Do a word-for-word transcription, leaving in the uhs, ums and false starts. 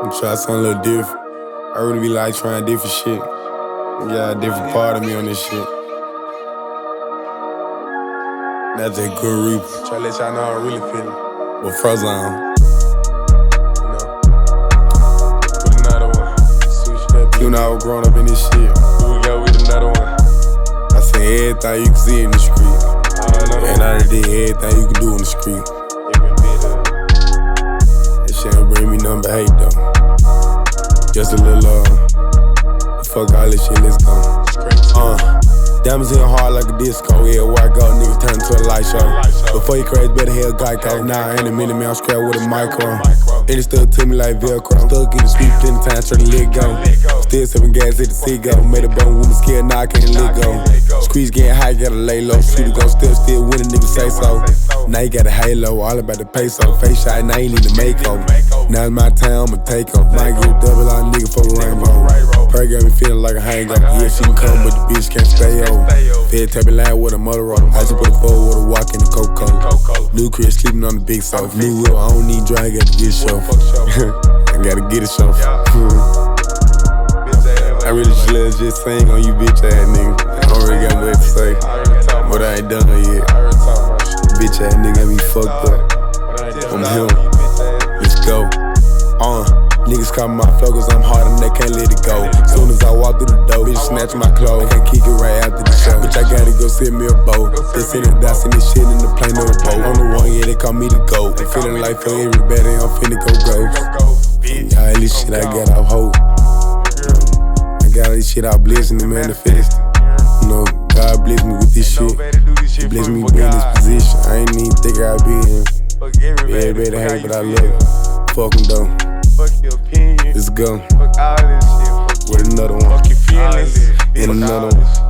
Try something a little different. I really be like trying different shit. Yeah, a different part of me on this shit. That's a good reaper. Try to let y'all know how I really feeling. With Frozen on. You know. With another one. Switch that. You know I was growing up in this shit. Here we go with another one. I seen everything you can see in the street. Another And I done did everything you can do in the street. Every bit of That shit don't bring me nothing but hate though. Just a little uh fuck all this shit, let's go. Uh Diamonds in hard like a disco, yeah, where I go, niggas turn to a light show. Before you crash, better hell Geico. Nah, in a minute, man, I'm scrapped with a micro. And it stuck to me like Velcro. Stuck in the street plenty times, trying to let go. Still sipping gas at the Seagull. Made a bone woman scared, now I can't let go. Squeeze getting high, gotta lay low. Shooter gon' still, still win a nigga say so. Now you got a halo, all about the peso. Face shot, now you need to make over. Now it's my time, I'ma take off. Might get a double out, nigga, for a rainbow. Pray got me feeling like a hangover. Yeah, she can come, but the bitch can't stay over. Fed tapping line with a Motorola. I just put a forward with a walk in the Coca-Cola. New Chris sleeping on the big sofa. New whip, I don't need dry, I gotta get a show. I gotta get a show. I really just love just saying on you bitch ass nigga. I don't really got much to say, but I ain't done it yet. Bitch ass nigga got me fucked up. I'm him. Let's go. Uh. Niggas call me my flow cause I'm hard and they can't let it go. Soon as I walk through the door, bitch snatch my clothes. Can't kick it right after the show. Bitch, I gotta go sit me a boat. Just sitting down, seen this shit in the plane of a boat. On the one, yeah, they call me the GOAT. I'm feeling like for everybody, I'm finna go ghost. Yeah, all this shit I got out hope. I got all this shit out blessing to manifest. You know, God bless me with this shit. He bless me being in this position. I ain't even think I'd be in. Everybody hate, but I love it. Fuck them though. fuck your opinion. Let's go. Fuck all this shit. Fuck with another one. Fuck your feelings. And another one.